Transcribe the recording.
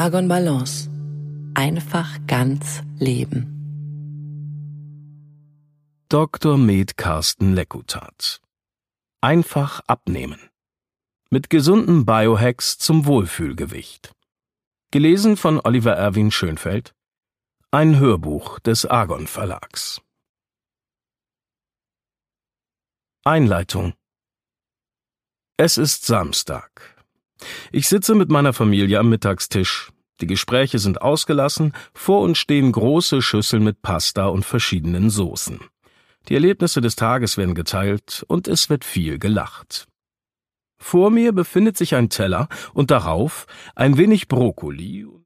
Argon Balance. Einfach ganz leben. Dr. Med Carsten Lekutat. Einfach abnehmen. Mit gesunden Biohacks zum Wohlfühlgewicht. Gelesen von Oliver Erwin Schönfeld. Ein Hörbuch des Argon Verlags. Einleitung. Es ist Samstag. Ich sitze mit meiner Familie am Mittagstisch. Die Gespräche sind ausgelassen, vor uns stehen große Schüsseln mit Pasta und verschiedenen Soßen. Die Erlebnisse des Tages werden geteilt und es wird viel gelacht. Vor mir befindet sich ein Teller und darauf ein wenig Brokkoli